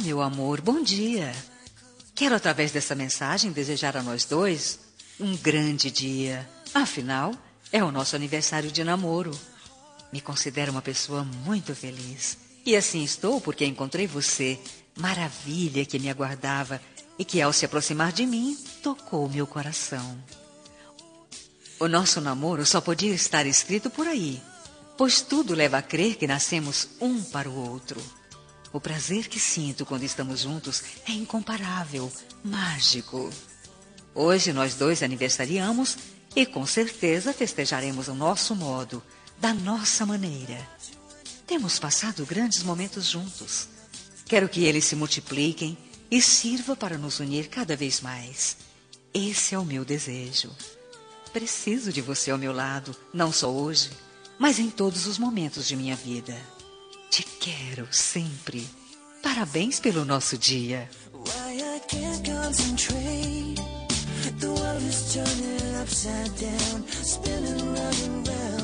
meu amor, bom dia. Quero, através dessa mensagem, desejar a nós dois um grande dia. Afinal, é o nosso aniversário de namoro. Me considero uma pessoa muito feliz. E assim estou porque encontrei você, maravilha que me aguardava e que, ao se aproximar de mim, tocou meu coração. O nosso namoro só podia estar escrito por aí, pois tudo leva a crer que nascemos um para o outro. O prazer que sinto quando estamos juntos é incomparável, mágico. Hoje nós dois aniversariamos e com certeza festejaremos o nosso modo, da nossa maneira. Temos passado grandes momentos juntos. Quero que eles se multipliquem e sirva para nos unir cada vez mais. Esse é o meu desejo. Preciso de você ao meu lado, não só hoje, mas em todos os momentos de minha vida. Te quero sempre. Parabéns pelo nosso dia. Why I can't concentrate. The world is turning upside down, spinning round and round.